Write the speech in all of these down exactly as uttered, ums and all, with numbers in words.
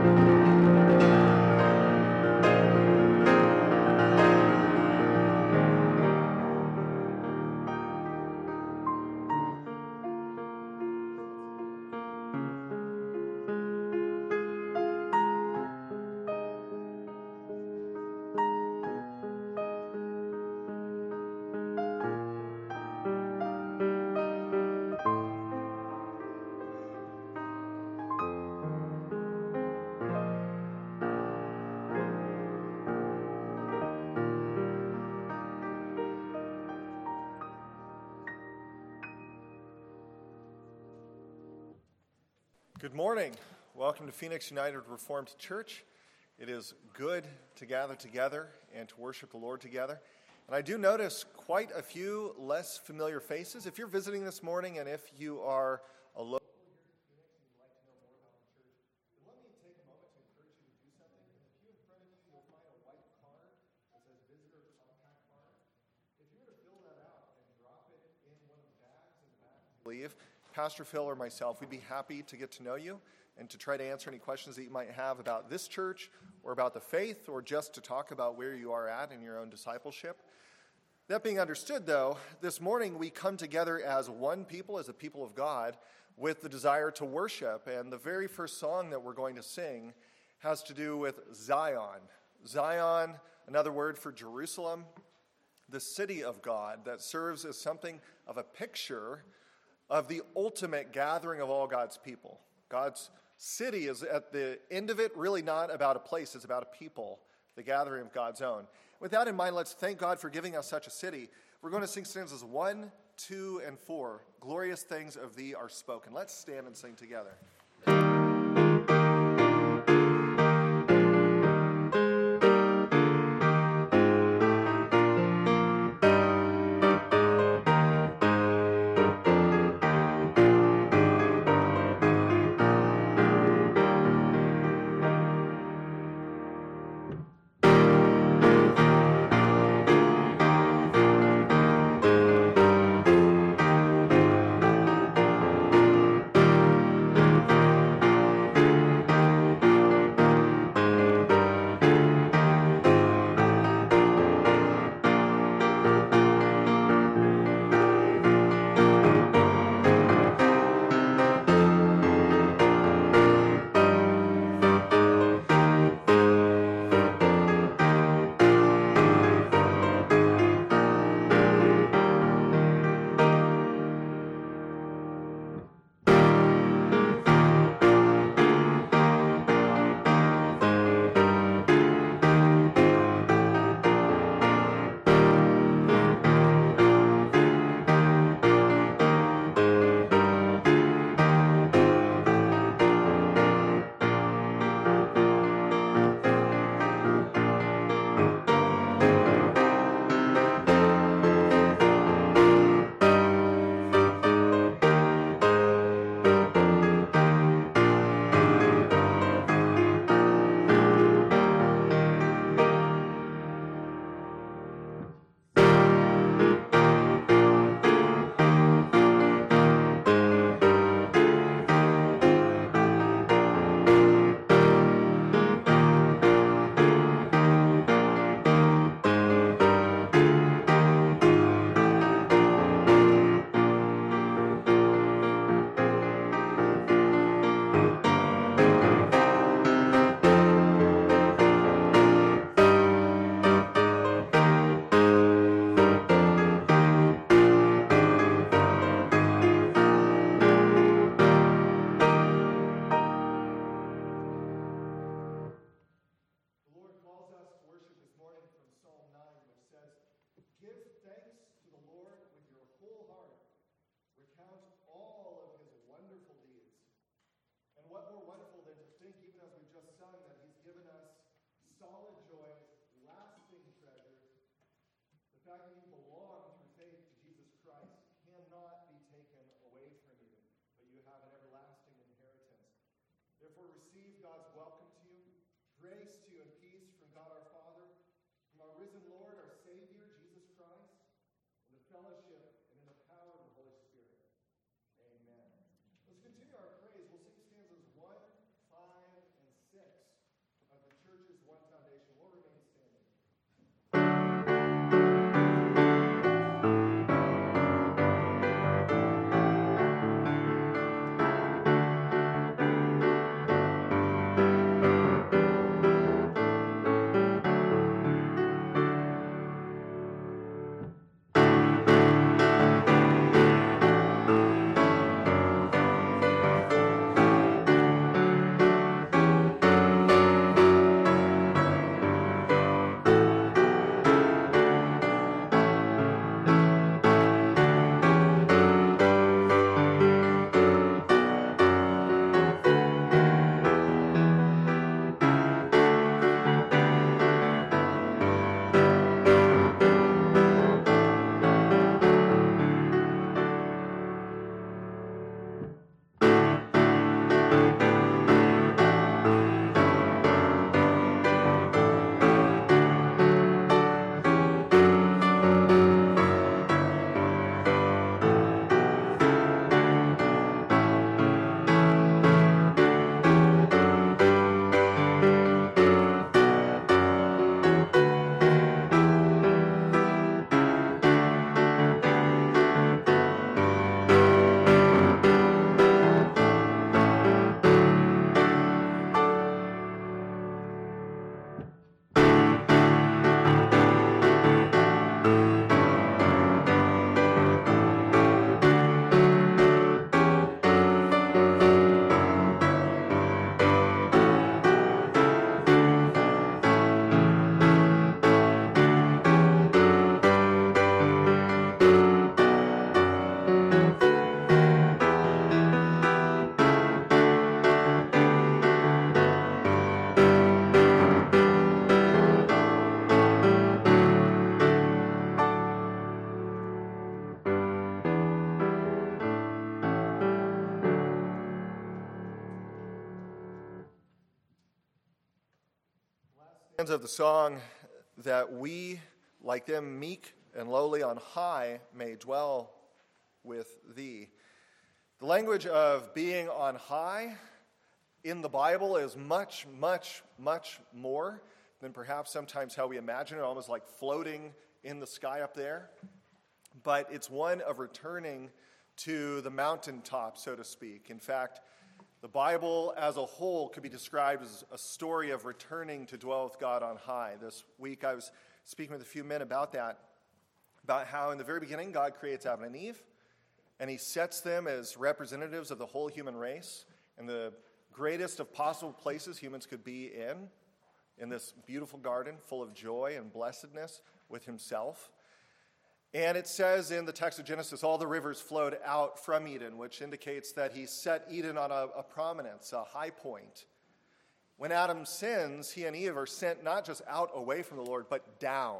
Good morning. Welcome to Phoenix United Reformed Church. It is good to gather together and to worship the Lord together. And I do notice quite a few less familiar faces. If you're visiting this morning and if you are a local here in Phoenix and you'd like to know more about the church, then let me take a moment to encourage you to do something. In the pew in front of you, you'll find a white card that says Visitor Contact Card. If you were to fill that out and drop it in one of the bags in the back as you leave, Pastor Phil or myself, we'd be happy to get to know you and to try to answer any questions that you might have about this church or about the faith or just to talk about where you are at in your own discipleship. That being understood, though, this morning we come together as one people, as a people of God, with the desire to worship. And the very first song that we're going to sing has to do with Zion. Zion, another word for Jerusalem, the city of God that serves as something of a picture of the ultimate gathering of all God's people. God's city is at the end of it really not about a place, it's about a people, the gathering of God's own. With that in mind, let's thank God for giving us such a city. We're going to sing stanzas one, two, and four. Glorious things of thee are spoken. Let's stand and sing together. Therefore, receive God's welcome to you, grace to you, and peace from God our Father, from our risen Lord, our Savior, Jesus Christ, in the fellowship and in the power of the Holy Spirit. Amen. Let's continue our praise. We'll sing stanzas one, five, and six. Ends of the song that we, like them, meek and lowly on high, may dwell with thee. The language of being on high in the Bible is much, much, much more than perhaps sometimes how we imagine it, almost like floating in the sky up there. But it's one of returning to the mountaintop, so to speak. In fact, the Bible as a whole could be described as a story of returning to dwell with God on high. This week I was speaking with a few men about that, about how in the very beginning God creates Adam and Eve, and he sets them as representatives of the whole human race in the greatest of possible places humans could be in, in this beautiful garden full of joy and blessedness with himself. And it says in the text of Genesis, all the rivers flowed out from Eden, which indicates that he set Eden on a, a prominence, a high point. When Adam sins, he and Eve are sent not just out away from the Lord, but down,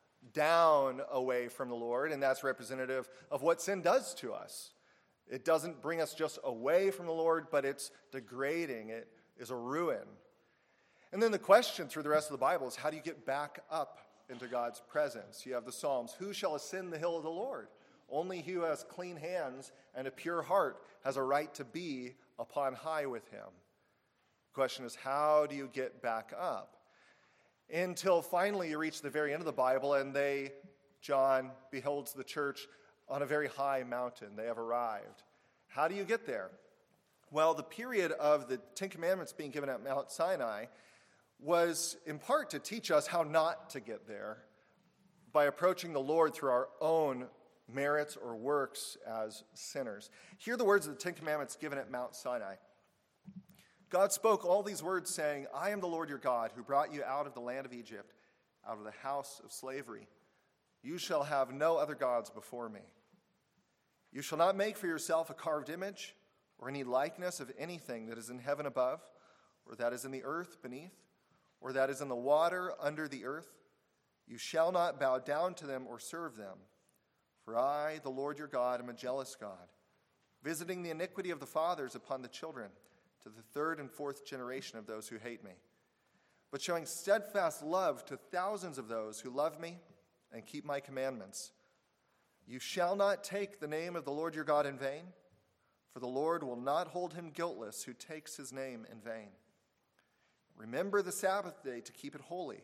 down away from the Lord. And that's representative of what sin does to us. It doesn't bring us just away from the Lord, but it's degrading. It is a ruin. And then the question through the rest of the Bible is, how do you get back up into God's presence? You have the Psalms. Who shall ascend the hill of the Lord? Only he who has clean hands and a pure heart has a right to be upon high with him. The question is, how do you get back up? Until finally you reach the very end of the Bible and they, John, beholds the church on a very high mountain. They have arrived. How do you get there? Well, the period of the Ten Commandments being given at Mount Sinai was in part to teach us how not to get there by approaching the Lord through our own merits or works as sinners. Hear the words of the Ten Commandments given at Mount Sinai. God spoke all these words saying, I am the Lord your God who brought you out of the land of Egypt, out of the house of slavery. You shall have no other gods before me. You shall not make for yourself a carved image or any likeness of anything that is in heaven above, or that is in the earth beneath, or that is in the water under the earth. You shall not bow down to them or serve them. For I, the Lord your God, am a jealous God, visiting the iniquity of the fathers upon the children, to the third and fourth generation of those who hate me, but showing steadfast love to thousands of those who love me and keep my commandments. You shall not take the name of the Lord your God in vain, for the Lord will not hold him guiltless who takes his name in vain. Remember the Sabbath day to keep it holy.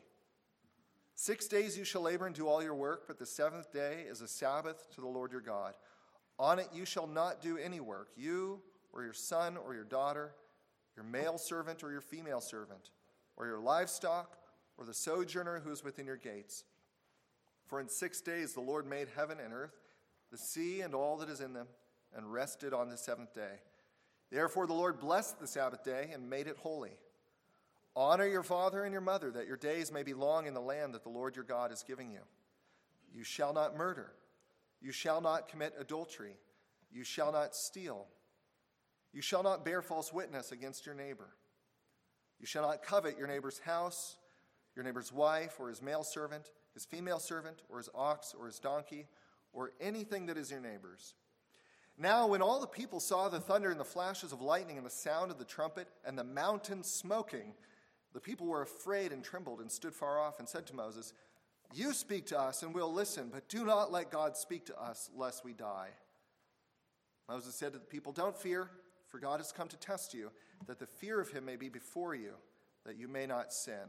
Six days you shall labor and do all your work, but the seventh day is a Sabbath to the Lord your God. On it you shall not do any work, you or your son or your daughter, your male servant or your female servant, or your livestock, or the sojourner who is within your gates. For in six days the Lord made heaven and earth, the sea and all that is in them, and rested on the seventh day. Therefore the Lord blessed the Sabbath day and made it holy. Honor your father and your mother, that your days may be long in the land that the Lord your God is giving you. You shall not murder. You shall not commit adultery. You shall not steal. You shall not bear false witness against your neighbor. You shall not covet your neighbor's house, your neighbor's wife, or his male servant, his female servant, or his ox, or his donkey, or anything that is your neighbor's. Now when all the people saw the thunder and the flashes of lightning and the sound of the trumpet and the mountain smoking, the people were afraid and trembled and stood far off and said to Moses, You speak to us and we'll listen, but do not let God speak to us lest we die. Moses said to the people, Don't fear, for God has come to test you, that the fear of him may be before you, that you may not sin.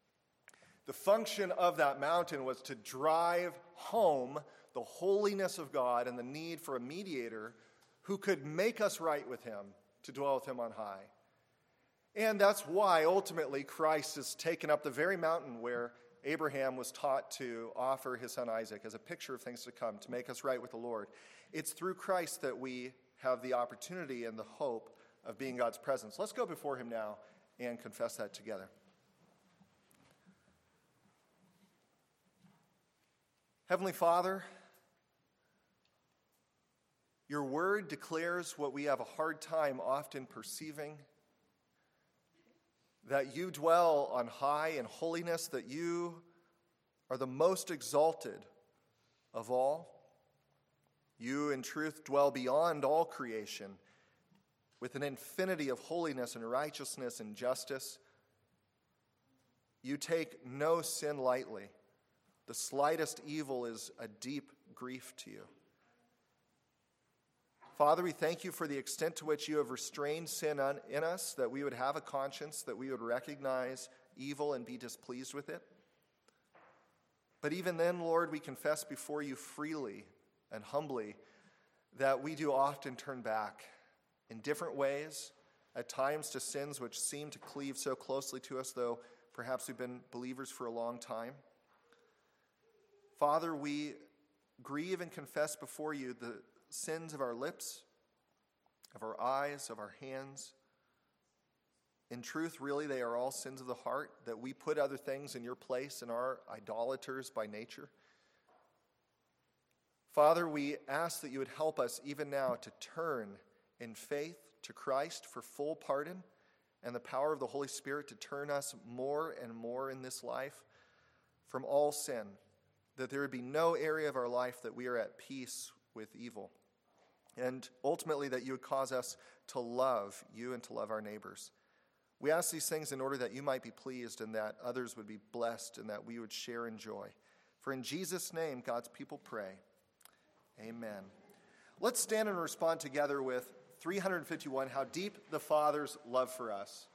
The function of that mountain was to drive home the holiness of God and the need for a mediator who could make us right with him, to dwell with him on high. And that's why, ultimately, Christ has taken up the very mountain where Abraham was taught to offer his son Isaac as a picture of things to come, to make us right with the Lord. It's through Christ that we have the opportunity and the hope of being God's presence. Let's go before him now and confess that together. Heavenly Father, your word declares what we have a hard time often perceiving, that you dwell on high in holiness, that you are the most exalted of all. You, in truth, dwell beyond all creation with an infinity of holiness and righteousness and justice. You take no sin lightly. The slightest evil is a deep grief to you. Father, we thank you for the extent to which you have restrained sin on, in us, that we would have a conscience, that we would recognize evil and be displeased with it. But even then, Lord, we confess before you freely and humbly that we do often turn back in different ways, at times to sins which seem to cleave so closely to us, though perhaps we've been believers for a long time. Father, we grieve and confess before you the sins of our lips, of our eyes, of our hands. In truth, really, they are all sins of the heart, that we put other things in your place and are idolaters by nature. Father, we ask that you would help us even now to turn in faith to Christ for full pardon and the power of the Holy Spirit to turn us more and more in this life from all sin, that there would be no area of our life that we are at peace with evil. And ultimately that you would cause us to love you and to love our neighbors. We ask these things in order that you might be pleased and that others would be blessed and that we would share in joy. For in Jesus' name, God's people pray. Amen. Let's stand and respond together with three hundred fifty-one, How Deep the Father's Love for Us.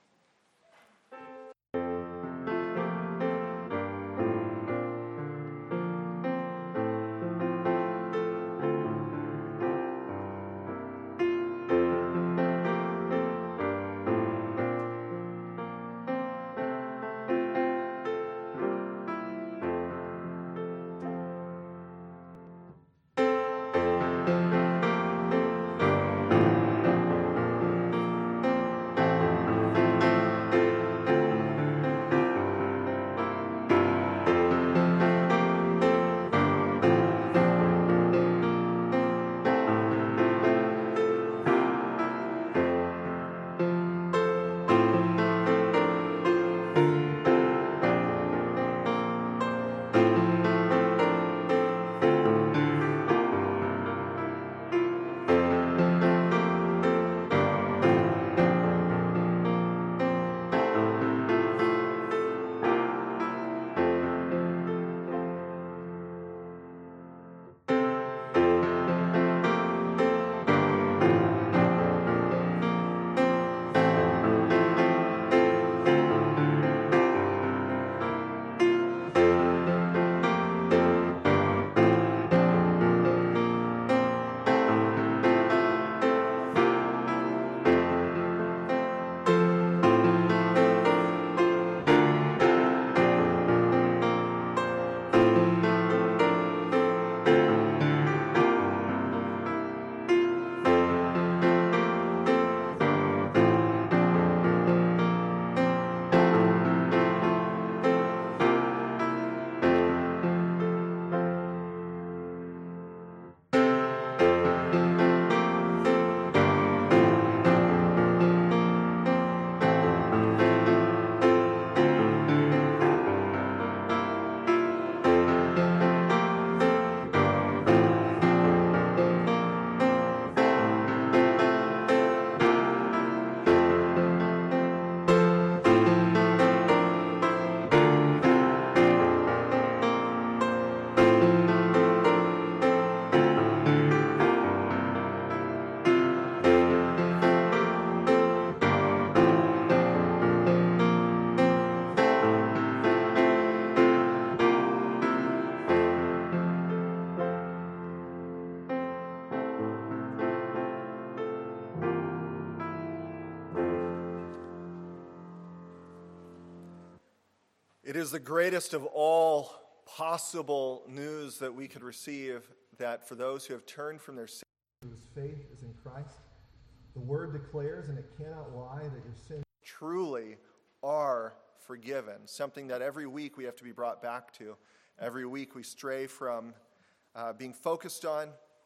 It is the greatest of all possible news that we could receive, that for those who have turned from their sin, whose faith is in Christ, the Word declares, and it cannot lie, that your sins truly are forgiven. Something that every week we have to be brought back to. Every week we stray from uh, being focused on,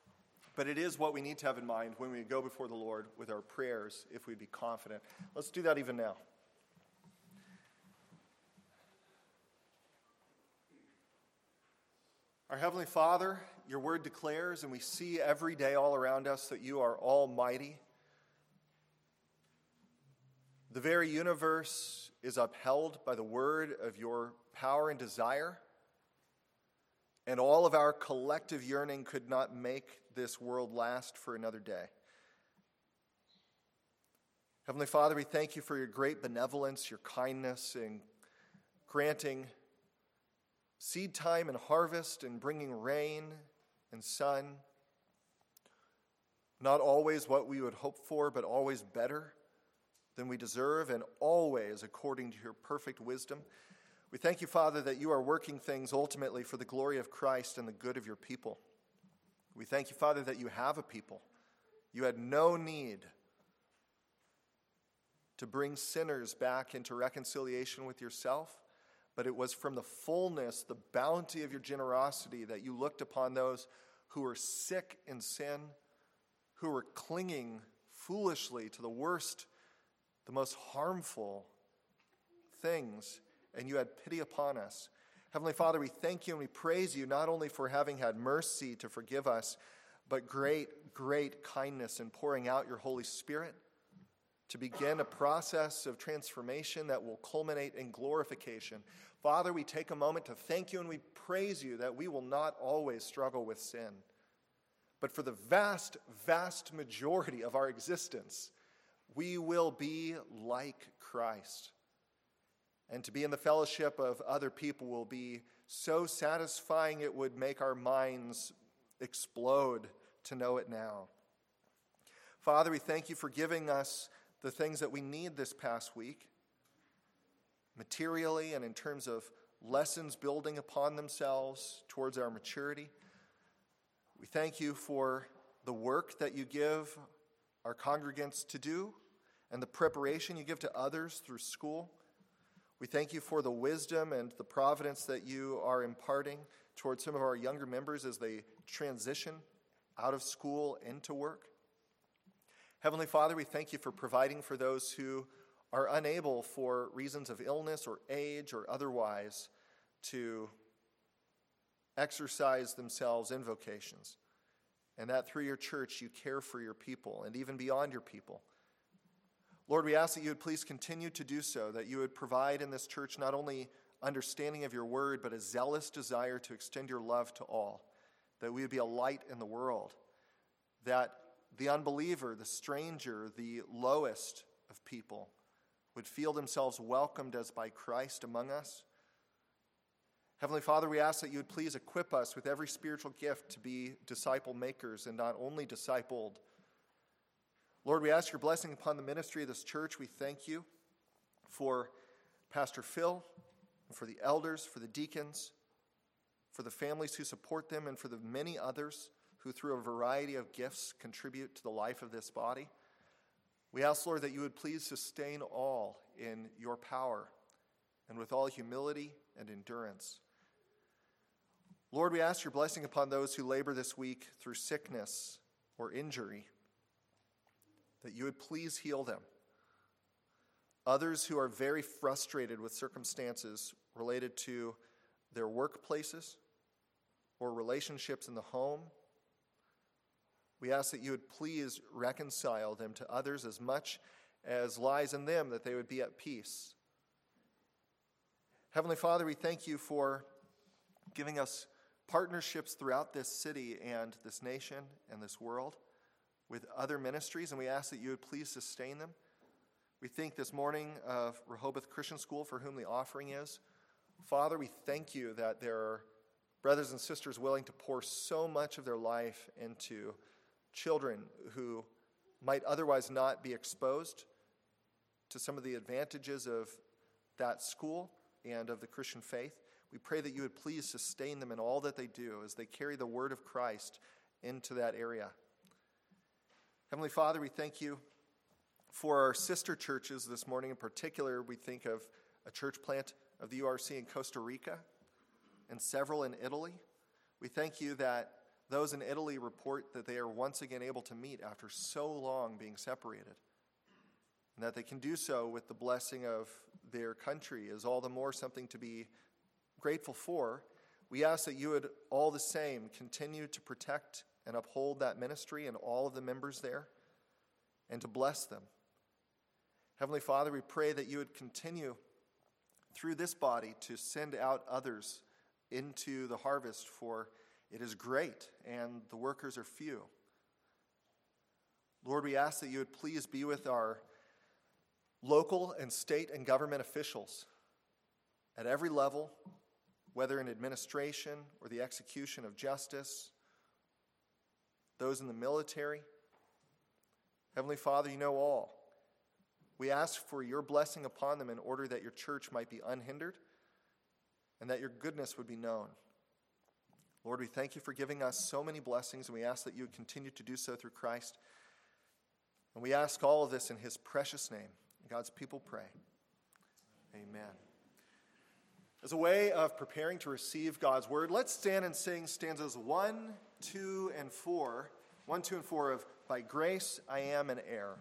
but it is what we need to have in mind when we go before the Lord with our prayers, if we'd be confident. Let's do that even now. Our Heavenly Father, your word declares, and we see every day all around us, that you are almighty, The very universe is upheld by the word of your power and desire, and all of our collective yearning could not make this world last for another day. Heavenly Father, we thank you for your great benevolence, your kindness in granting seed time and harvest and bringing rain and sun. Not always what we would hope for, but always better than we deserve, and always according to your perfect wisdom. We thank you, Father, that you are working things ultimately for the glory of Christ and the good of your people. We thank you, Father, that you have a people. You had no need to bring sinners back into reconciliation with yourself, but it was from the fullness, the bounty of your generosity that you looked upon those who were sick in sin, who were clinging foolishly to the worst, the most harmful things, and you had pity upon us. Heavenly Father, we thank you and we praise you not only for having had mercy to forgive us, but great, great kindness in pouring out your Holy Spirit to begin a process of transformation that will culminate in glorification. Father, we take a moment to thank you and we praise you that we will not always struggle with sin. But for the vast, vast majority of our existence, we will be like Christ. And to be in the fellowship of other people will be so satisfying it would make our minds explode to know it now. Father, we thank you for giving us the things that we need this past week, materially and in terms of lessons building upon themselves towards our maturity. We thank you for the work that you give our congregants to do and the preparation you give to others through school. We thank you for the wisdom and the providence that you are imparting towards some of our younger members as they transition out of school into work. Heavenly Father, we thank you for providing for those who are unable for reasons of illness or age or otherwise to exercise themselves in vocations, and that through your church you care for your people and even beyond your people. Lord, we ask that you would please continue to do so, that you would provide in this church not only understanding of your word, but a zealous desire to extend your love to all, that we would be a light in the world, that the unbeliever, the stranger, the lowest of people would feel themselves welcomed as by Christ among us. Heavenly Father, we ask that you would please equip us with every spiritual gift to be disciple makers and not only discipled. Lord, we ask your blessing upon the ministry of this church. We thank you for Pastor Phil, and for the elders, for the deacons, for the families who support them, and for the many others who through a variety of gifts contribute to the life of this body. We ask, Lord, that you would please sustain all in your power and with all humility and endurance. Lord, we ask your blessing upon those who labor this week through sickness or injury, that you would please heal them. Others who are very frustrated with circumstances related to their workplaces or relationships in the home, we ask that you would please reconcile them to others as much as lies in them, that they would be at peace. Heavenly Father, we thank you for giving us partnerships throughout this city and this nation and this world with other ministries, and we ask that you would please sustain them. We think this morning of Rehoboth Christian School, for whom the offering is. Father, we thank you that there are brothers and sisters willing to pour so much of their life into children who might otherwise not be exposed to some of the advantages of that school and of the Christian faith. We pray that you would please sustain them in all that they do as they carry the word of Christ into that area. Heavenly Father, we thank you for our sister churches this morning. In particular, we think of a church plant of the U R C in Costa Rica and several in Italy. We thank you that those in Italy report that they are once again able to meet after so long being separated, and that they can do so with the blessing of their country is all the more something to be grateful for. We ask that you would all the same continue to protect and uphold that ministry and all of the members there, and to bless them. Heavenly Father, we pray that you would continue through this body to send out others into the harvest, for it is great and the workers are few. Lord, we ask that you would please be with our local and state and government officials at every level, whether in administration or the execution of justice, those in the military. Heavenly Father, you know all. We ask for your blessing upon them in order that your church might be unhindered and that your goodness would be known. Lord, we thank you for giving us so many blessings, and we ask that you would continue to do so through Christ. And we ask all of this in his precious name. And God's people pray. Amen. As a way of preparing to receive God's word, let's stand and sing stanzas one, two, and four. One, two, and four of By Grace I Am an Heir.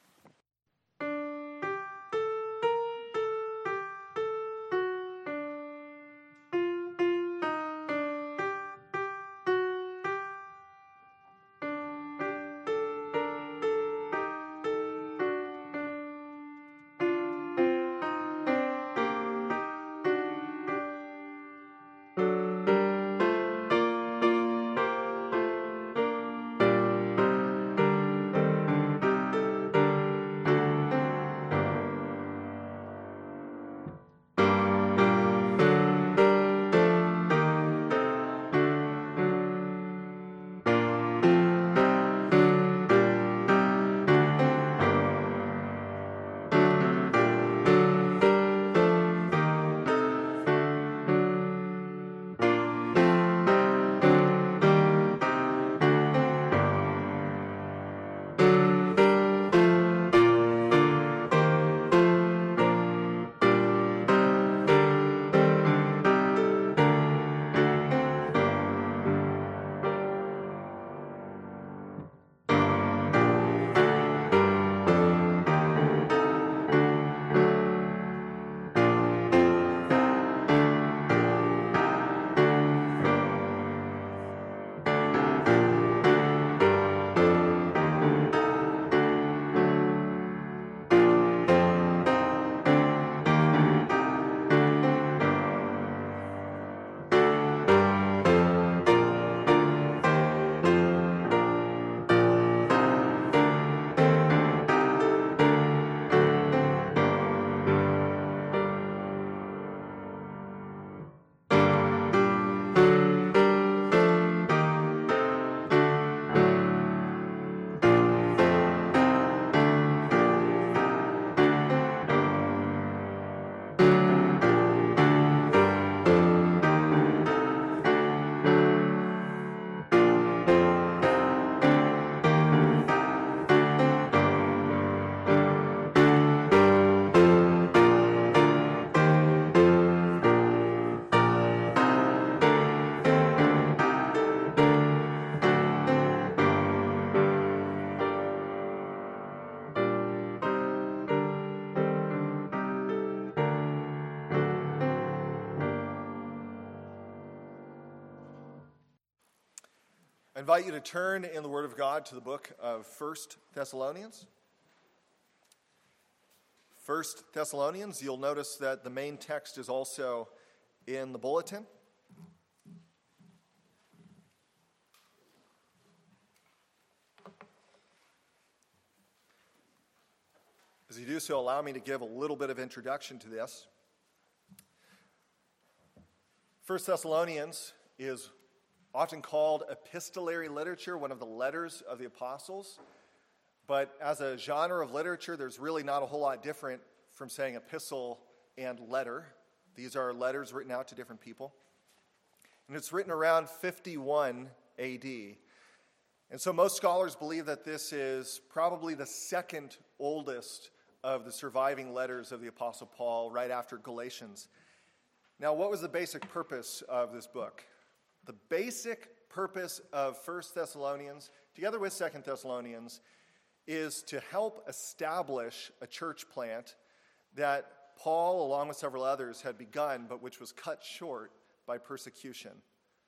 I invite you to turn in the Word of God to the book of First Thessalonians. First Thessalonians, you'll notice that the main text is also in the bulletin. As you do so, allow me to give a little bit of introduction to this. First Thessalonians is often called epistolary literature, one of the letters of the apostles. But as a genre of literature, there's really not a whole lot different from saying epistle and letter. These are letters written out to different people. And it's written around fifty-one A D. And so most scholars believe that this is probably the second oldest of the surviving letters of the Apostle Paul, right after Galatians. Now, what was the basic purpose of this book? The basic purpose of First Thessalonians, together with Second Thessalonians, is to help establish a church plant that Paul, along with several others, had begun, but which was cut short by persecution.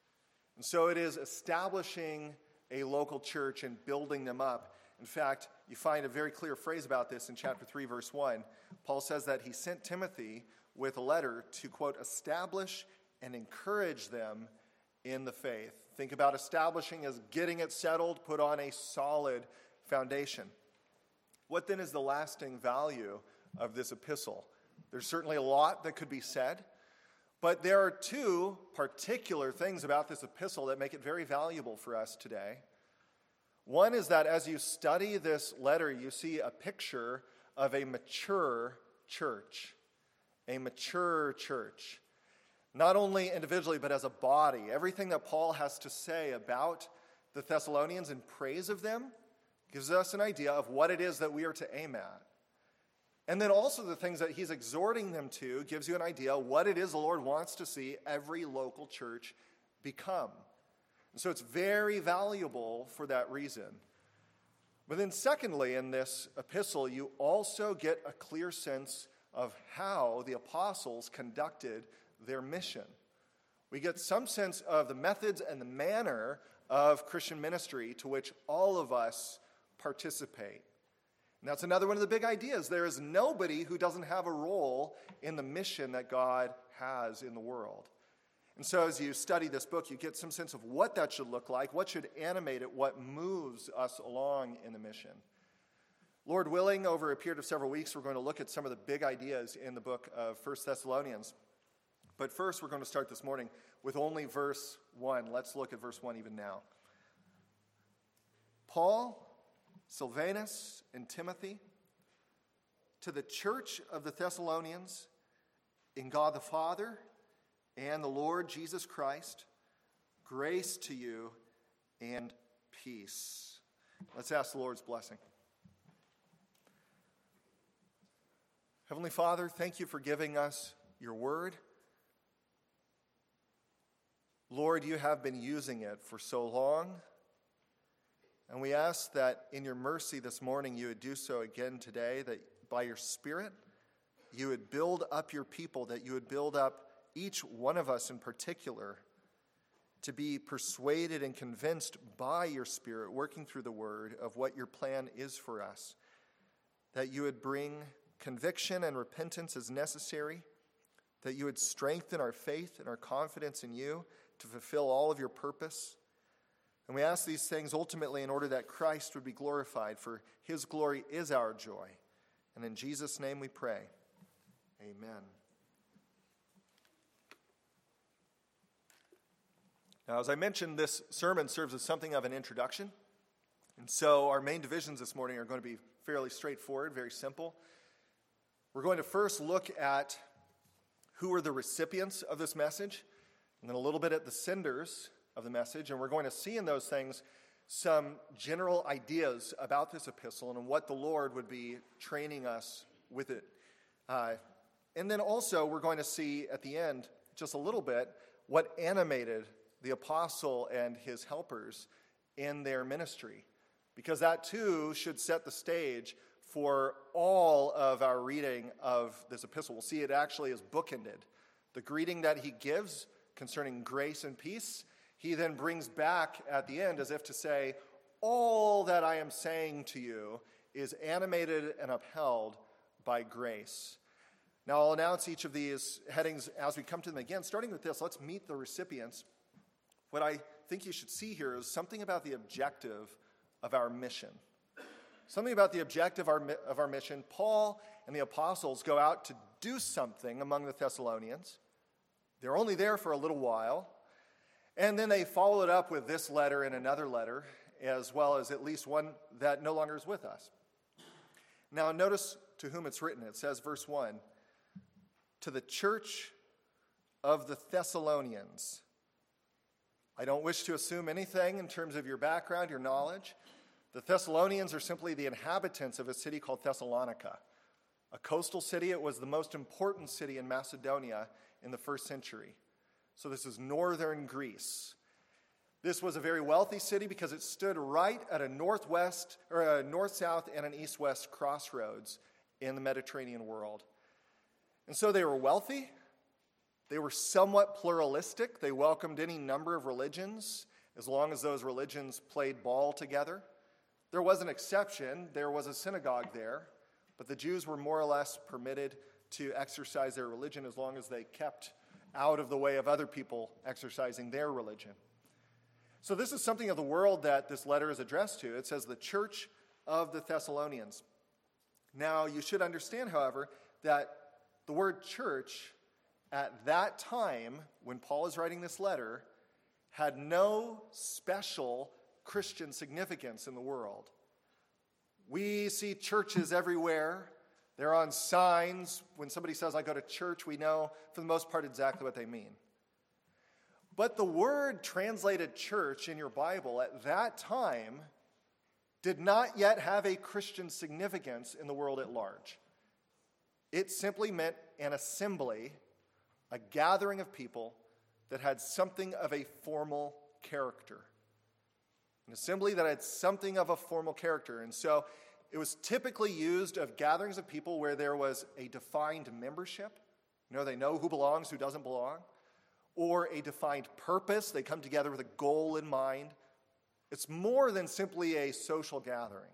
And so it is establishing a local church and building them up. In fact, you find a very clear phrase about this in chapter three, verse one. Paul says that he sent Timothy with a letter to, quote, establish and encourage them in the faith. Think about establishing as getting it settled, put on a solid foundation. What then is the lasting value of this epistle? There's certainly a lot that could be said, but there are two particular things about this epistle that make it very valuable for us today. One is that as you study this letter, you see a picture of a mature church. A mature church. Not only individually, but as a body. Everything that Paul has to say about the Thessalonians in praise of them gives us an idea of what it is that we are to aim at. And then also the things that he's exhorting them to gives you an idea of what it is the Lord wants to see every local church become. And so it's very valuable for that reason. But then secondly, in this epistle, you also get a clear sense of how the apostles conducted their mission. We get some sense of the methods and the manner of Christian ministry to which all of us participate. And that's another one of the big ideas. There is nobody who doesn't have a role in the mission that God has in the world. And so as you study this book, you get some sense of what that should look like, what should animate it, what moves us along in the mission. Lord willing, over a period of several weeks, we're going to look at some of the big ideas in the book of First Thessalonians. But first, we're going to start this morning with only verse one. Let's look at verse one even now. Paul, Silvanus, and Timothy, to the church of the Thessalonians, in God the Father and the Lord Jesus Christ, grace to you and peace. Let's ask the Lord's blessing. Heavenly Father, thank you for giving us your word. Lord, you have been using it for so long, and we ask that in your mercy this morning you would do so again today, that by your Spirit you would build up your people, that you would build up each one of us in particular to be persuaded and convinced by your Spirit, working through the word, of what your plan is for us, that you would bring conviction and repentance as necessary, that you would strengthen our faith and our confidence in you to fulfill all of your purpose. And we ask these things ultimately in order that Christ would be glorified, for his glory is our joy. And in Jesus' name we pray. Amen. Now, as I mentioned, this sermon serves as something of an introduction. And so our main divisions this morning are going to be fairly straightforward, very simple. We're going to first look at who are the recipients of this message, and then a little bit at the senders of the message. And we're going to see in those things some general ideas about this epistle and what the Lord would be training us with it. Uh, and then also we're going to see at the end just a little bit what animated the apostle and his helpers in their ministry, because that too should set the stage for all of our reading of this epistle. We'll see it actually is bookended. The greeting that he gives concerning grace and peace, he then brings back at the end as if to say, all that I am saying to you is animated and upheld by grace. Now I'll announce each of these headings as we come to them again. Starting with this, let's meet the recipients. What I think you should see here is something about the objective of our mission. Something about the objective of our, of our mission. Paul and the apostles go out to do something among the Thessalonians. They're only there for a little while. And then they follow it up with this letter and another letter, as well as at least one that no longer is with us. Now notice to whom it's written. It says, verse one, to the church of the Thessalonians. I don't wish to assume anything in terms of your background, your knowledge. The Thessalonians are simply the inhabitants of a city called Thessalonica, a coastal city. It was the most important city in Macedonia in the first century. So this is northern Greece. This was a very wealthy city because it stood right at a northwest or a north-south and an east-west crossroads in the Mediterranean world. And so they were wealthy. They were somewhat pluralistic. They welcomed any number of religions as long as those religions played ball together. There was an exception. There was a synagogue there, but the Jews were more or less permitted to exercise their religion as long as they kept out of the way of other people exercising their religion. So this is something of the world that this letter is addressed to. It says the church of the Thessalonians. Now, you should understand, however, that the word church at that time, when Paul is writing this letter, had no special Christian significance in the world. We see churches everywhere. They're on signs. When somebody says, I go to church, we know for the most part exactly what they mean. But the word translated church in your Bible at that time did not yet have a Christian significance in the world at large. It simply meant an assembly, a gathering of people that had something of a formal character. An assembly that had something of a formal character. And so it was typically used of gatherings of people where there was a defined membership. You know, they know who belongs, who doesn't belong. Or a defined purpose. They come together with a goal in mind. It's more than simply a social gathering.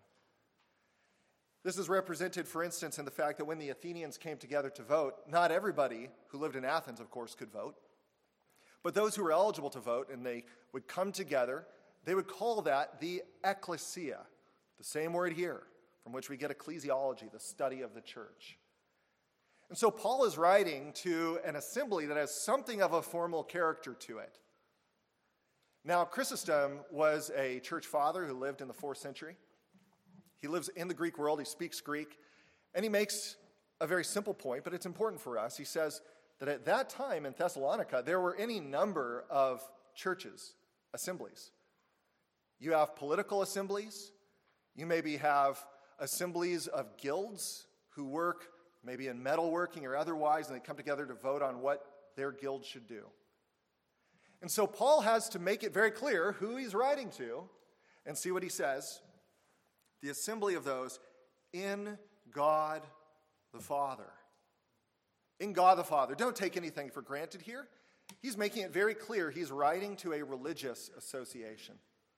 This is represented, for instance, in the fact that when the Athenians came together to vote, not everybody who lived in Athens, of course, could vote. But those who were eligible to vote, and they would come together, they would call that the ecclesia, the same word here, from which we get ecclesiology, the study of the church. And so Paul is writing to an assembly that has something of a formal character to it. Now, Chrysostom was a church father who lived in the fourth century. He lives in the Greek world, he speaks Greek, and he makes a very simple point, but it's important for us. He says that at that time in Thessalonica, there were any number of churches, assemblies. You have political assemblies. You maybe have assemblies of guilds who work maybe in metalworking or otherwise, and they come together to vote on what their guild should do. And so Paul has to make it very clear who he's writing to, and see what he says. The assembly of those in God the Father. In God the Father. Don't take anything for granted here. He's making it very clear he's writing to a religious association.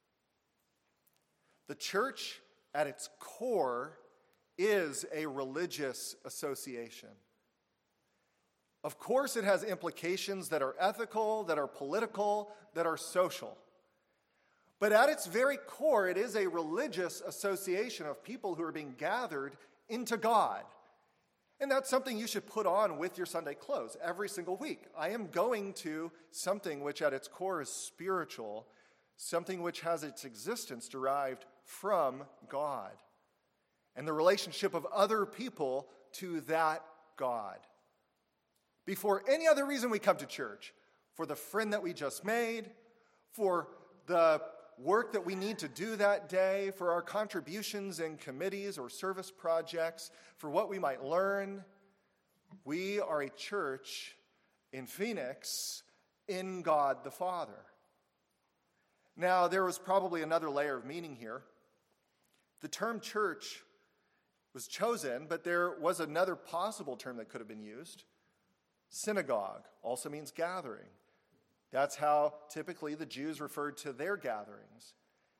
The church, at its core, is a religious association. Of course, it has implications that are ethical, that are political, that are social. But at its very core, it is a religious association of people who are being gathered into God. And that's something you should put on with your Sunday clothes every single week. I am going to something which at its core is spiritual, something which has its existence derived from God, and the relationship of other people to that God. Before any other reason we come to church, for the friend that we just made, for the work that we need to do that day, for our contributions in committees or service projects, for what we might learn, we are a church in Phoenix in God the Father. Now, there was probably another layer of meaning here. The term church was chosen, but there was another possible term that could have been used. Synagogue also means gathering. That's how typically the Jews referred to their gatherings.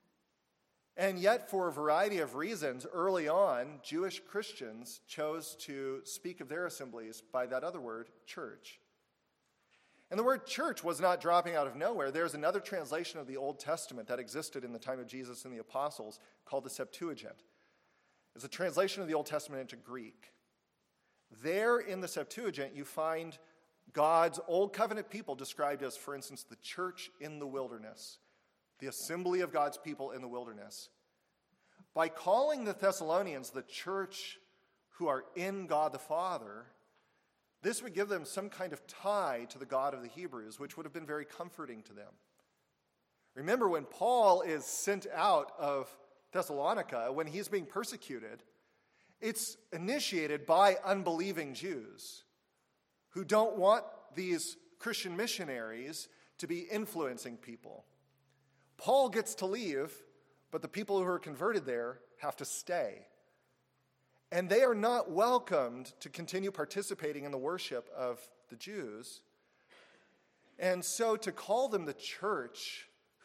And yet, for a variety of reasons, early on, Jewish Christians chose to speak of their assemblies by that other word, church. And the word church was not dropping out of nowhere. There's another translation of the Old Testament that existed in the time of Jesus and the apostles called the Septuagint. It's a translation of the Old Testament into Greek. There in the Septuagint, you find God's old covenant people described as, for instance, the church in the wilderness, the assembly of God's people in the wilderness. By calling the Thessalonians the church who are in God the Father, this would give them some kind of tie to the God of the Hebrews, which would have been very comforting to them. Remember, when Paul is sent out of Thessalonica, when he's being persecuted, it's initiated by unbelieving Jews who don't want these Christian missionaries to be influencing people. Paul gets to leave, but the people who are converted there have to stay. And they are not welcomed to continue participating in the worship of the Jews. And so to call them the church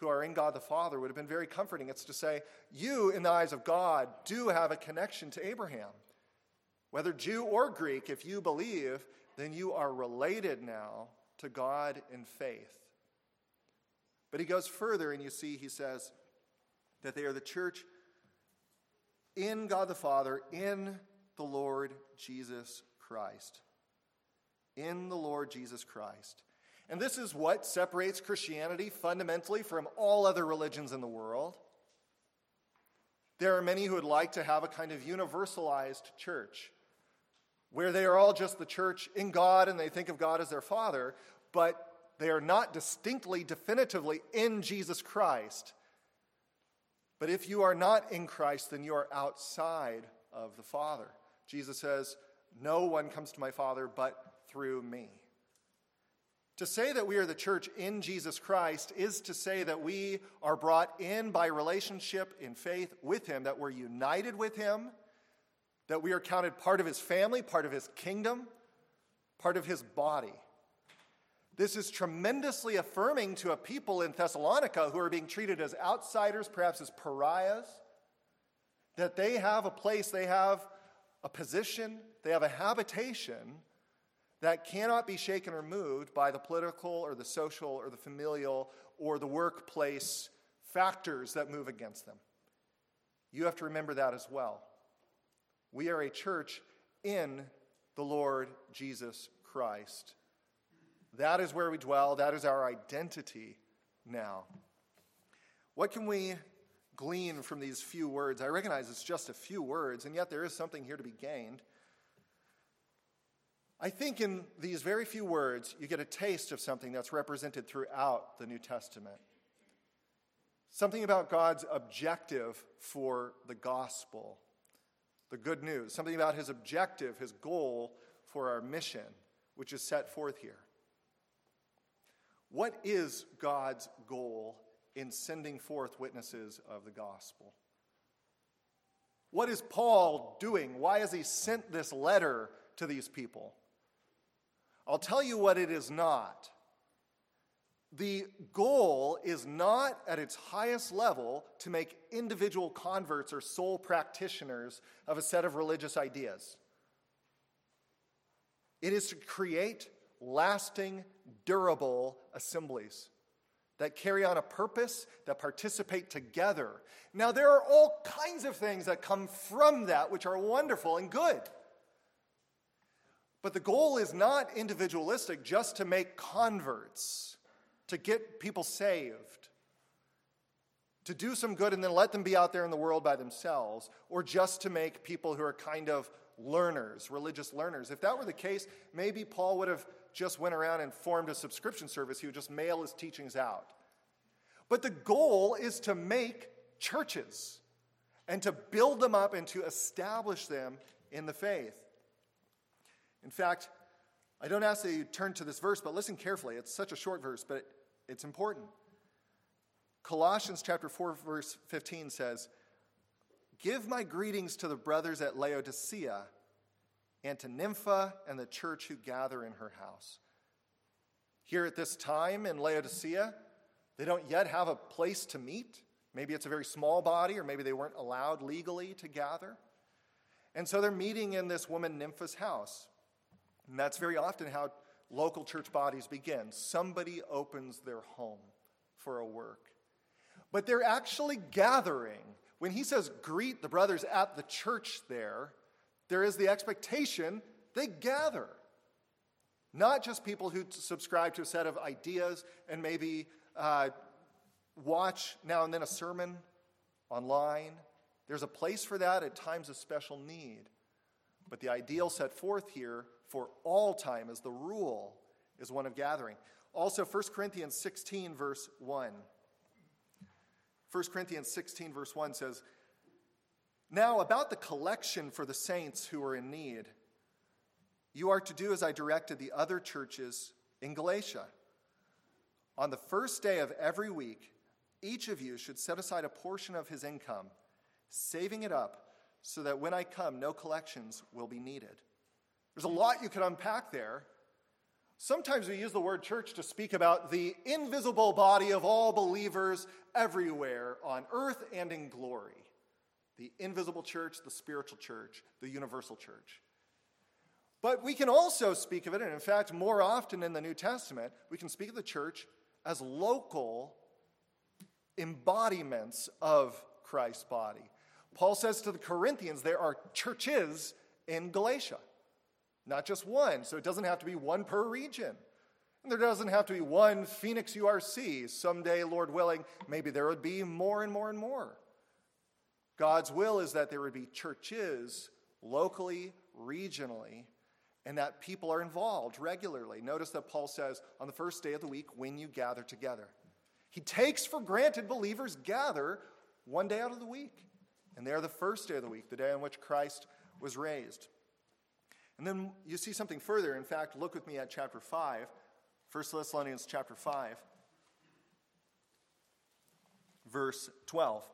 who are in God the Father would have been very comforting. It's to say, you, in the eyes of God, do have a connection to Abraham. Whether Jew or Greek, if you believe, then you are related now to God in faith. But he goes further, and you see, he says that they are the church in God the Father, in the Lord Jesus Christ. In the Lord Jesus Christ. And this is what separates Christianity fundamentally from all other religions in the world. There are many who would like to have a kind of universalized church, where they are all just the church in God and they think of God as their Father, but they are not distinctly, definitively in Jesus Christ. But if you are not in Christ, then you are outside of the Father. Jesus says, no one comes to my Father but through me. To say that we are the church in Jesus Christ is to say that we are brought in by relationship in faith with him, that we're united with him, that we are counted part of his family, part of his kingdom, part of his body. This is tremendously affirming to a people in Thessalonica who are being treated as outsiders, perhaps as pariahs, that they have a place, they have a position, they have a habitation that cannot be shaken or moved by the political or the social or the familial or the workplace factors that move against them. You have to remember that as well. We are a church in the Lord Jesus Christ. That is where we dwell. That is our identity now. What can we glean from these few words? I recognize it's just a few words, and yet there is something here to be gained. I think in these very few words, you get a taste of something that's represented throughout the New Testament. Something about God's objective for the gospel, the good news. Something about his objective, his goal for our mission, which is set forth here. What is God's goal in sending forth witnesses of the gospel? What is Paul doing? Why has he sent this letter to these people? I'll tell you what it is not. The goal is not at its highest level to make individual converts or sole practitioners of a set of religious ideas. It is to create lasting, durable assemblies that carry on a purpose, that participate together. Now, there are all kinds of things that come from that which are wonderful and good. But the goal is not individualistic, just to make converts, to get people saved, to do some good and then let them be out there in the world by themselves, or just to make people who are kind of learners, religious learners. If that were the case, maybe Paul would have just went around and formed a subscription service. He would just mail his teachings out. But the goal is to make churches and to build them up and to establish them in the faith. In fact, I don't ask that you turn to this verse, but listen carefully. It's such a short verse, but it's important. Colossians chapter four, verse fifteen says, "Give my greetings to the brothers at Laodicea and to Nympha and the church who gather in her house." Here at this time in Laodicea, they don't yet have a place to meet. Maybe it's a very small body, or maybe they weren't allowed legally to gather. And so they're meeting in this woman Nympha's house. And that's very often how local church bodies begin. Somebody opens their home for a work. But they're actually gathering. When he says greet the brothers at the church there, there is the expectation they gather. Not just people who subscribe to a set of ideas and maybe uh, watch now and then a sermon online. There's a place for that at times of special need. But the ideal set forth here for all time as the rule is one of gathering. Also, First Corinthians sixteen, verse one. First Corinthians sixteen, verse one says, "Now about the collection for the saints who are in need, you are to do as I directed the other churches in Galatia. On the first day of every week, each of you should set aside a portion of his income, saving it up so that when I come, no collections will be needed." There's a lot you could unpack there. Sometimes we use the word church to speak about the invisible body of all believers everywhere on earth and in glory. The invisible church, the spiritual church, the universal church. But we can also speak of it, and in fact, more often in the New Testament, we can speak of the church as local embodiments of Christ's body. Paul says to the Corinthians, there are churches in Galatia. Not just one, so it doesn't have to be one per region. And there doesn't have to be one Phoenix U R C. Someday, Lord willing, maybe there would be more and more and more. God's will is that there would be churches locally, regionally, and that people are involved regularly. Notice that Paul says, on the first day of the week, when you gather together. He takes for granted believers gather one day out of the week. And they're the first day of the week, the day on which Christ was raised. And then you see something further. In fact, look with me at chapter five, First Thessalonians chapter five, verse twelve.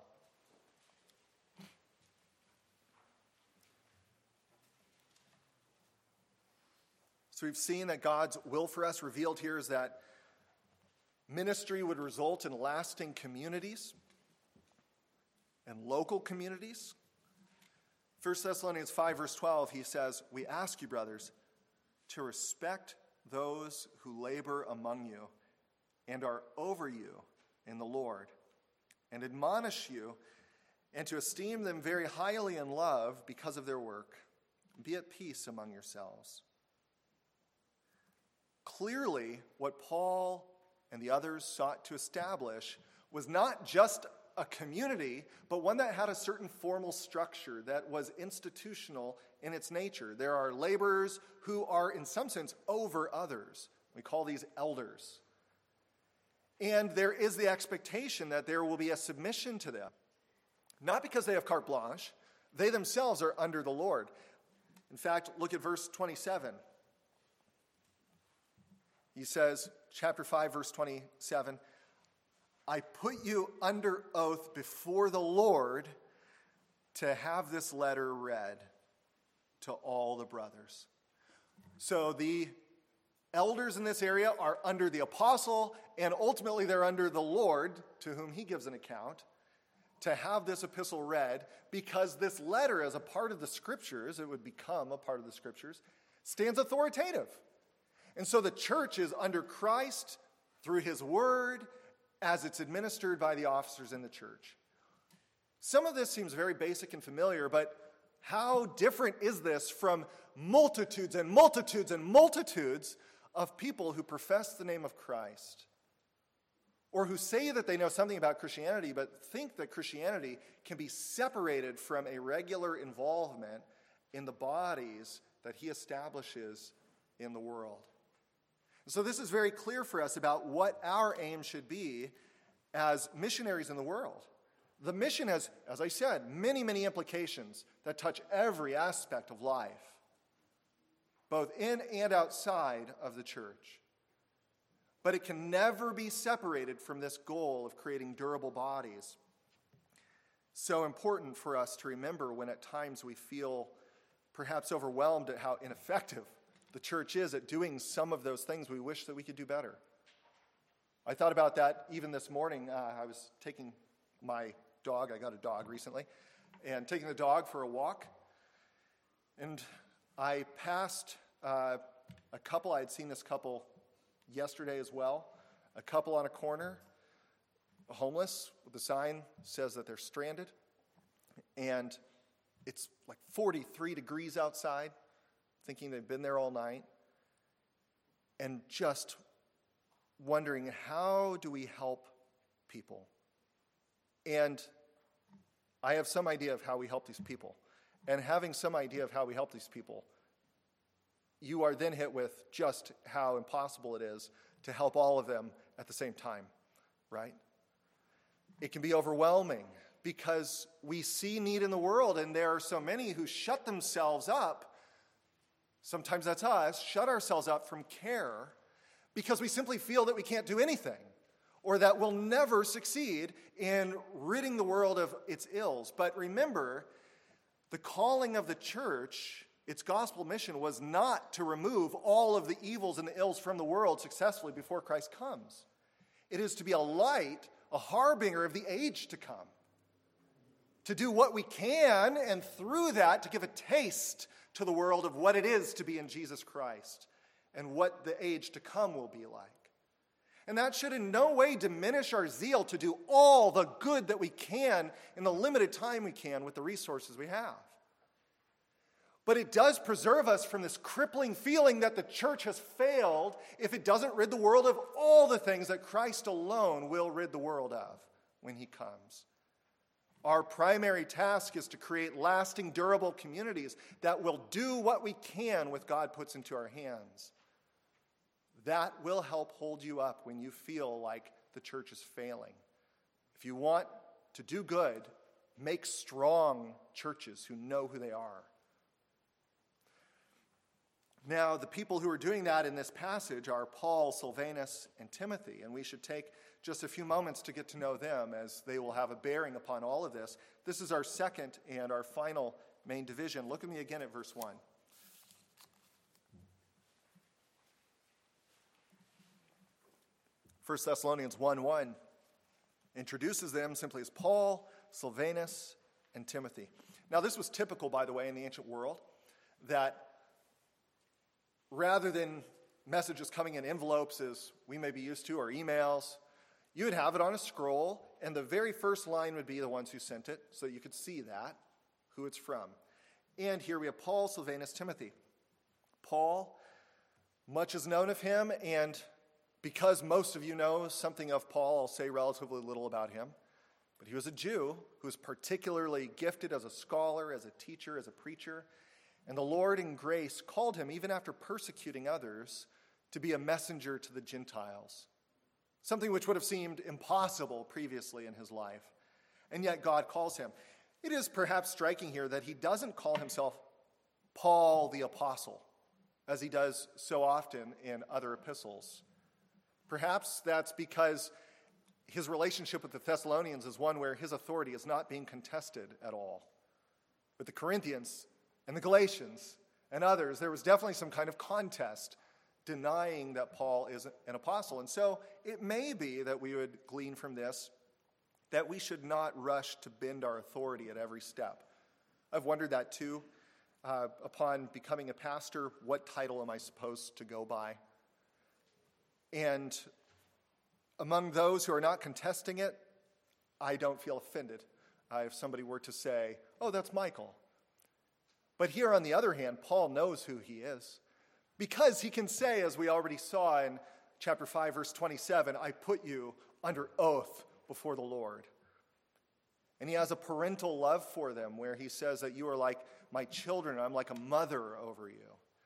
So we've seen that God's will for us revealed here is that ministry would result in lasting communities and local communities. First Thessalonians five, verse twelve, he says, we ask you, brothers, to respect those who labor among you and are over you in the Lord, and admonish you, and to esteem them very highly in love because of their work. Be at peace among yourselves. Clearly, what Paul and the others sought to establish was not just a community, but one that had a certain formal structure that was institutional in its nature. There are laborers who are, in some sense, over others. We call these elders. And there is the expectation that there will be a submission to them. Not because they have carte blanche. They themselves are under the Lord. In fact, look at verse twenty-seven. He says, chapter five, verse twenty-seven, I put you under oath before the Lord to have this letter read to all the brothers. So the elders in this area are under the apostle, and ultimately they're under the Lord, to whom he gives an account, to have this epistle read, because this letter, as a part of the scriptures, it would become a part of the scriptures, stands authoritative. And so the church is under Christ through his word as it's administered by the officers in the church. Some of this seems very basic and familiar, but how different is this from multitudes and multitudes and multitudes of people who profess the name of Christ, or who say that they know something about Christianity, but think that Christianity can be separated from a regular involvement in the bodies that he establishes in the world. So this is very clear for us about what our aim should be as missionaries in the world. The mission has, as I said, many, many implications that touch every aspect of life, both in and outside of the church. But it can never be separated from this goal of creating durable bodies. So important for us to remember when at times we feel perhaps overwhelmed at how ineffective the church is at doing some of those things we wish that we could do better. I thought about that even this morning. Uh, I was taking my dog, I got a dog recently, and taking the dog for a walk. And I passed uh, a couple, I had seen this couple yesterday as well, a couple on a corner, homeless, with a sign says that they're stranded. And it's like forty-three degrees outside, thinking they've been there all night, and just wondering, how do we help people? And I have some idea of how we help these people. And having some idea of how we help these people, you are then hit with just how impossible it is to help all of them at the same time, right? It can be overwhelming because we see need in the world, and there are so many who shut themselves up. Sometimes that's us, shut ourselves up from care because we simply feel that we can't do anything or that we'll never succeed in ridding the world of its ills. But remember, the calling of the church its gospel mission was not to remove all of the evils and the ills from the world successfully before Christ comes. It is to be a light, a harbinger of the age to come. To do what we can, and through that, to give a taste to the world of what it is to be in Jesus Christ and what the age to come will be like. And that should in no way diminish our zeal to do all the good that we can in the limited time we can with the resources we have. But it does preserve us from this crippling feeling that the church has failed if it doesn't rid the world of all the things that Christ alone will rid the world of when he comes. Our primary task is to create lasting, durable communities that will do what we can with God puts into our hands. That will help hold you up when you feel like the church is failing. If you want to do good, make strong churches who know who they are. Now, the people who are doing that in this passage are Paul, Silvanus, and Timothy, and we should take just a few moments to get to know them as they will have a bearing upon all of this. This is our second and our final main division. Look at me again at verse one. First Thessalonians one one introduces them simply as Paul, Silvanus, and Timothy. Now, this was typical, by the way, in the ancient world, that rather than messages coming in envelopes as we may be used to, or emails, you would have it on a scroll, and the very first line would be the ones who sent it, so you could see that, who it's from. And here we have Paul, Silvanus, Timothy. Paul, much is known of him, and because most of you know something of Paul, I'll say relatively little about him. But he was a Jew who was particularly gifted as a scholar, as a teacher, as a preacher. And the Lord in grace called him, even after persecuting others, to be a messenger to the Gentiles. Something which would have seemed impossible previously in his life. And yet God calls him. It is perhaps striking here that he doesn't call himself Paul the Apostle, as he does so often in other epistles. Perhaps that's because his relationship with the Thessalonians is one where his authority is not being contested at all. With the Corinthians and the Galatians and others, there was definitely some kind of contest denying that Paul is an apostle. And so it may be that we would glean from this that we should not rush to bend our authority at every step. I've wondered that too. Uh, upon becoming a pastor, what title am I supposed to go by? And among those who are not contesting it, I don't feel offended uh, if somebody were to say, oh, that's Michael. But here, on the other hand, Paul knows who he is, because he can say, as we already saw in chapter five, verse twenty-seven, I put you under oath before the Lord. And he has a parental love for them, where he says that you are like my children, I'm like a mother over you.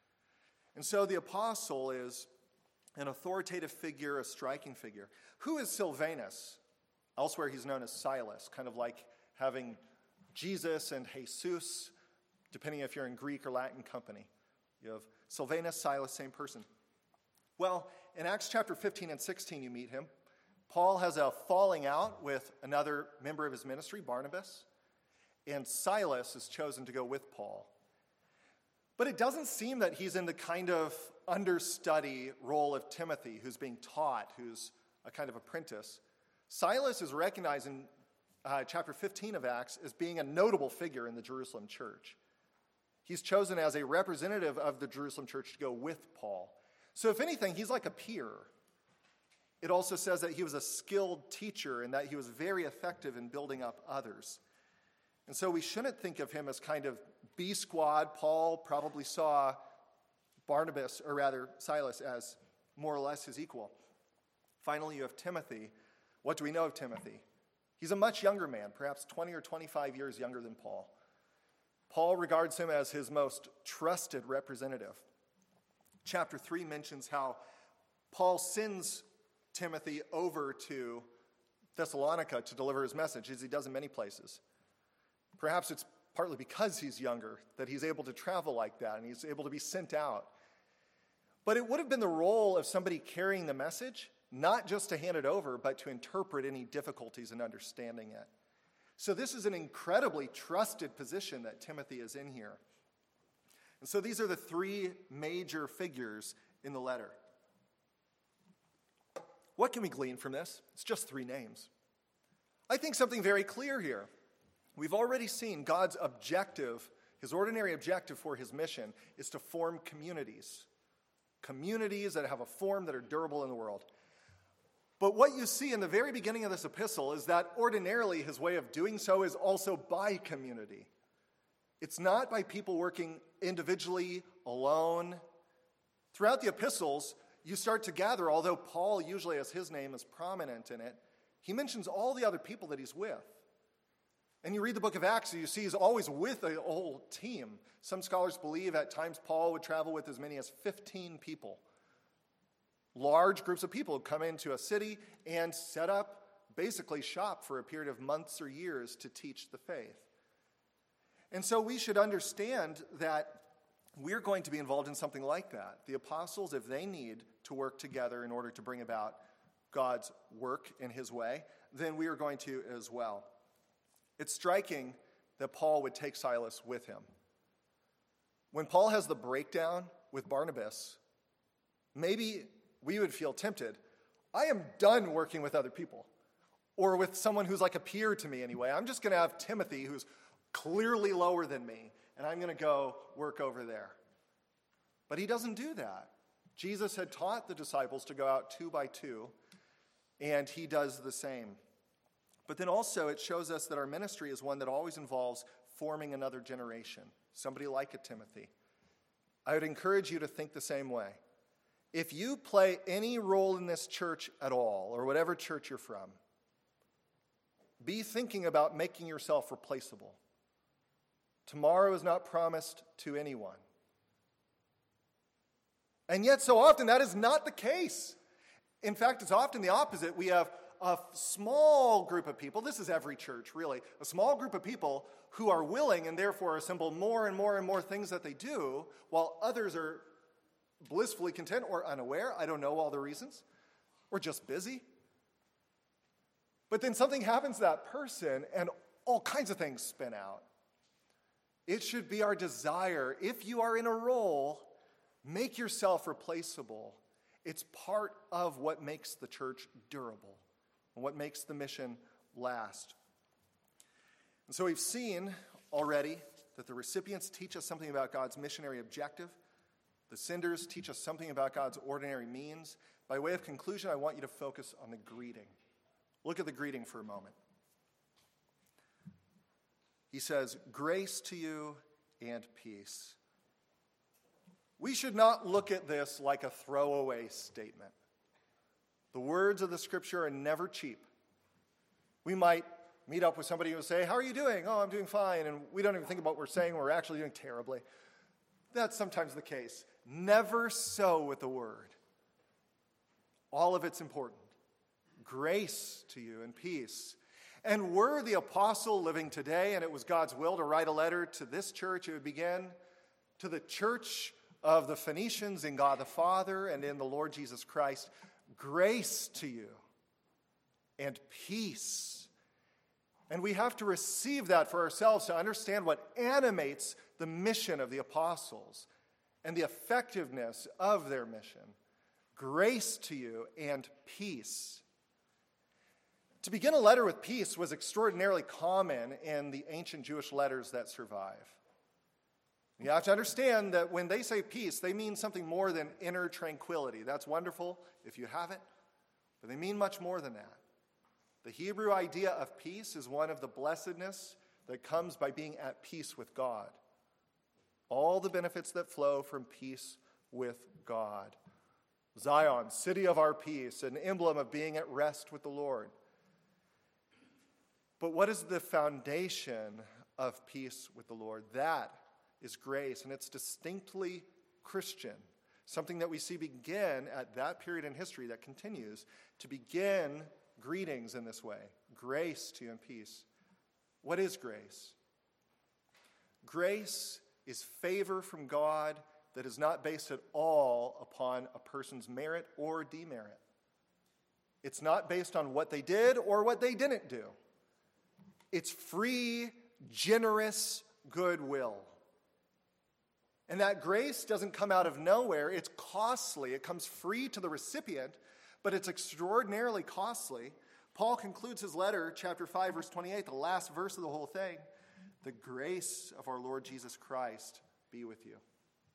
And so the apostle is an authoritative figure, a striking figure. Who is Silvanus? Elsewhere he's known as Silas, kind of like having Jesus and Jesus, depending if you're in Greek or Latin company. You have Silvanus, Silas, same person. Well, in Acts chapter fifteen and sixteen, you meet him. Paul has a falling out with another member of his ministry, Barnabas, and Silas is chosen to go with Paul. But it doesn't seem that he's in the kind of understudy role of Timothy, who's being taught, who's a kind of apprentice. Silas is recognized in uh, chapter fifteen of Acts as being a notable figure in the Jerusalem church. He's chosen as a representative of the Jerusalem church to go with Paul. So if anything, he's like a peer. It also says that he was a skilled teacher and that he was very effective in building up others. And so we shouldn't think of him as kind of B squad. Paul probably saw Barnabas, or rather Silas, as more or less his equal. Finally, you have Timothy. What do we know of Timothy? He's a much younger man, perhaps twenty or twenty-five years younger than Paul. Paul regards him as his most trusted representative. Chapter three mentions how Paul sends Timothy over to Thessalonica to deliver his message, as he does in many places. Perhaps it's partly because he's younger that he's able to travel like that and he's able to be sent out. But it would have been the role of somebody carrying the message, not just to hand it over, but to interpret any difficulties in understanding it. So this is an incredibly trusted position that Timothy is in here. And so these are the three major figures in the letter. What can we glean from this? It's just three names. I think something very clear here. We've already seen God's objective, his ordinary objective for his mission, is to form communities. Communities that have a form that are durable in the world. But what you see in the very beginning of this epistle is that ordinarily his way of doing so is also by community. It's not by people working individually, alone. Throughout the epistles, you start to gather, although Paul usually has his name as prominent in it, he mentions all the other people that he's with. And you read the book of Acts, you see he's always with a whole team. Some scholars believe at times Paul would travel with as many as fifteen people. Large groups of people would come into a city and set up, basically shop for a period of months or years to teach the faith. And so we should understand that we're going to be involved in something like that. The apostles, if they need to work together in order to bring about God's work in his way, then we are going to as well. It's striking that Paul would take Silas with him. When Paul has the breakdown with Barnabas, maybe we would feel tempted. I am done working with other people, or with someone who's like a peer to me anyway. I'm just going to have Timothy, who's clearly lower than me, and I'm going to go work over there. But he doesn't do that. Jesus had taught the disciples to go out two by two, and he does the same. But then also it shows us that our ministry is one that always involves forming another generation, somebody like a Timothy. I would encourage you to think the same way. If you play any role in this church at all, or whatever church you're from, be thinking about making yourself replaceable. Tomorrow is not promised to anyone. And yet so often that is not the case. In fact, it's often the opposite. We have a small group of people, this is every church really, a small group of people who are willing and therefore assemble more and more and more things that they do, while others are blissfully content or unaware. I don't know all the reasons. Or just busy. But then something happens to that person and all kinds of things spin out. It should be our desire, if you are in a role, make yourself replaceable. It's part of what makes the church durable and what makes the mission last. And so we've seen already that the recipients teach us something about God's missionary objective. The senders teach us something about God's ordinary means. By way of conclusion, I want you to focus on the greeting. Look at the greeting for a moment. He says, grace to you and peace. We should not look at this like a throwaway statement. The words of the scripture are never cheap. We might meet up with somebody who will say, how are you doing? Oh, I'm doing fine. And we don't even think about what we're saying. We're actually doing terribly. That's sometimes the case. Never so with the word. All of it's important. Grace to you and peace. And were the apostle living today, and it was God's will to write a letter to this church, it would begin to the church of the Phoenicians in God the Father and in the Lord Jesus Christ. Grace to you and peace. And we have to receive that for ourselves to understand what animates the mission of the apostles and the effectiveness of their mission. Grace to you and peace. To begin a letter with peace was extraordinarily common in the ancient Jewish letters that survive. You have to understand that when they say peace, they mean something more than inner tranquility. That's wonderful if you have it, but they mean much more than that. The Hebrew idea of peace is one of the blessedness that comes by being at peace with God. All the benefits that flow from peace with God. Zion, city of our peace, an emblem of being at rest with the Lord. But what is the foundation of peace with the Lord? That is grace, and it's distinctly Christian. Something that we see begin at that period in history that continues to begin greetings in this way. Grace to you and peace. What is grace? Grace is favor from God that is not based at all upon a person's merit or demerit. It's not based on what they did or what they didn't do. It's free, generous goodwill. And that grace doesn't come out of nowhere. It's costly. It comes free to the recipient, but it's extraordinarily costly. Paul concludes his letter, chapter five, verse twenty-eight, the last verse of the whole thing. The grace of our Lord Jesus Christ be with you.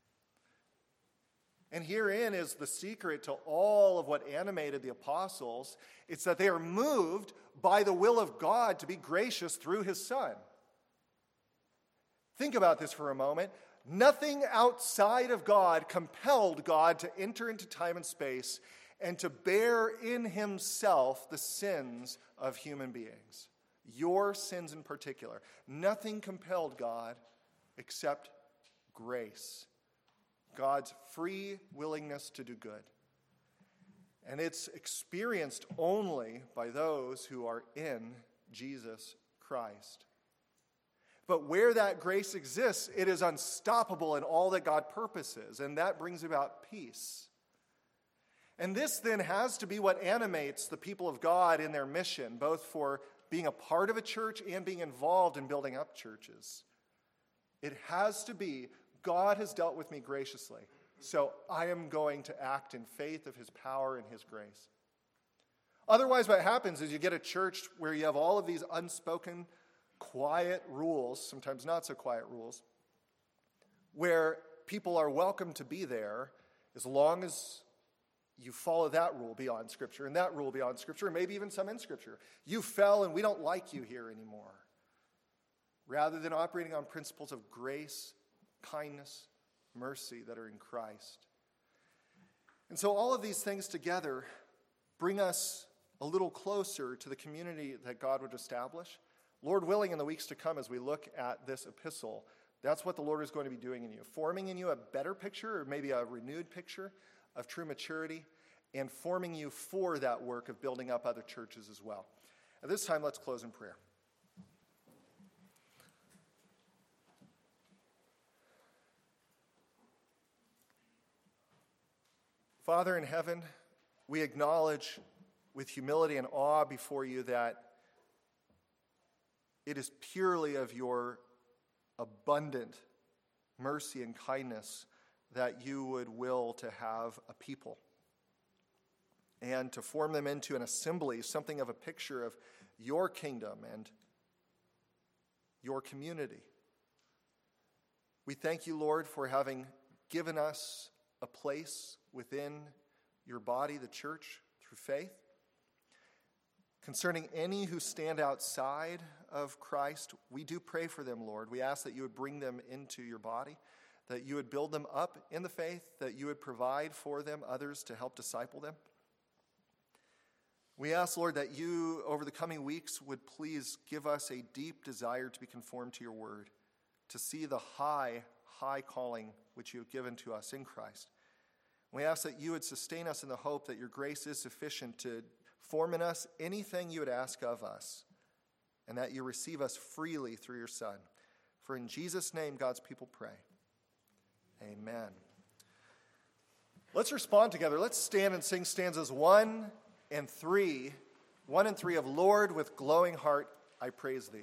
And herein is the secret to all of what animated the apostles. It's that they are moved by the will of God to be gracious through his Son. Think about this for a moment. Nothing outside of God compelled God to enter into time and space and to bear in himself the sins of human beings. Your sins in particular. Nothing compelled God except grace. God's free willingness to do good. And it's experienced only by those who are in Jesus Christ. But where that grace exists, it is unstoppable in all that God purposes, and that brings about peace. And this then has to be what animates the people of God in their mission, both for being a part of a church and being involved in building up churches. It has to be, God has dealt with me graciously, so I am going to act in faith of his power and his grace. Otherwise, what happens is you get a church where you have all of these unspoken, quiet rules, sometimes not so quiet rules, where people are welcome to be there as long as you follow that rule beyond Scripture and that rule beyond Scripture, and maybe even some in Scripture. You fell and we don't like you here anymore. Rather than operating on principles of grace, kindness, mercy that are in Christ. And so all of these things together bring us a little closer to the community that God would establish. Lord willing, in the weeks to come as we look at this epistle, that's what the Lord is going to be doing in you, forming in you a better picture, or maybe a renewed picture of true maturity, and forming you for that work of building up other churches as well. At this time, let's close in prayer. Father in heaven, we acknowledge with humility and awe before you that it is purely of your abundant mercy and kindness that you would will to have a people and to form them into an assembly, something of a picture of your kingdom and your community. We thank you, Lord, for having given us a place within your body, the church, through faith. Concerning any who stand outside of Christ, we do pray for them, Lord. We ask that you would bring them into your body, that you would build them up in the faith, that you would provide for them others to help disciple them. We ask, Lord, that you, over the coming weeks, would please give us a deep desire to be conformed to your word, to see the high, high calling which you have given to us in Christ. We ask that you would sustain us in the hope that your grace is sufficient to form in us anything you would ask of us, and that you receive us freely through your Son. For in Jesus' name, God's people pray. Amen. Let's respond together. Let's stand and sing stanzas one and three. One and three of Lord, with glowing heart, I praise thee.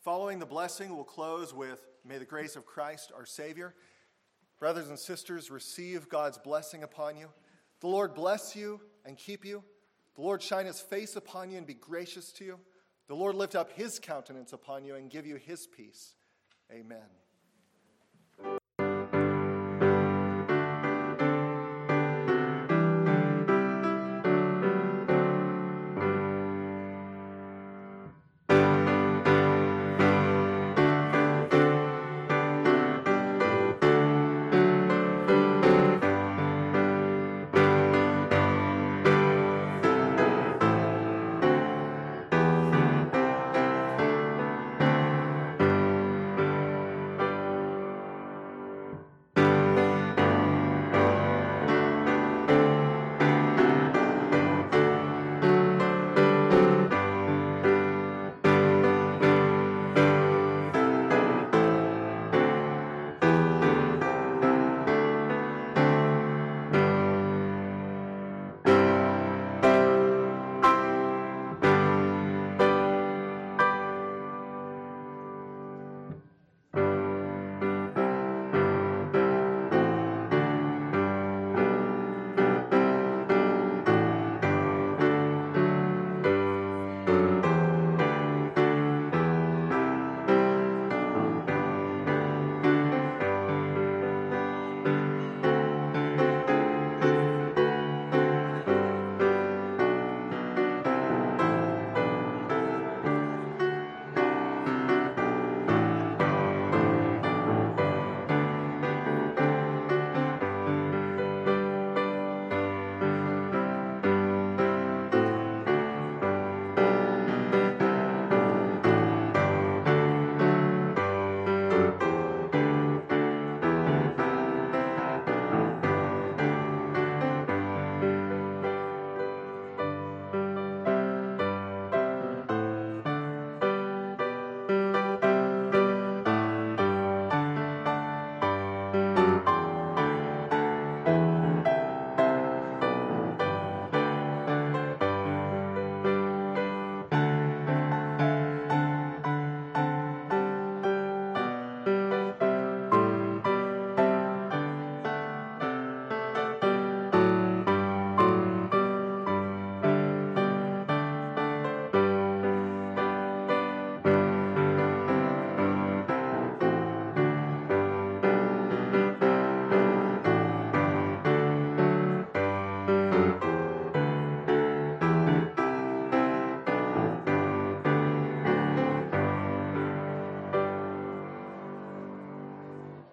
Following the blessing, we'll close with, may the grace of Christ, our Savior. Brothers and sisters, receive God's blessing upon you. The Lord bless you and keep you. The Lord shine his face upon you and be gracious to you. The Lord lift up his countenance upon you and give you his peace. Amen.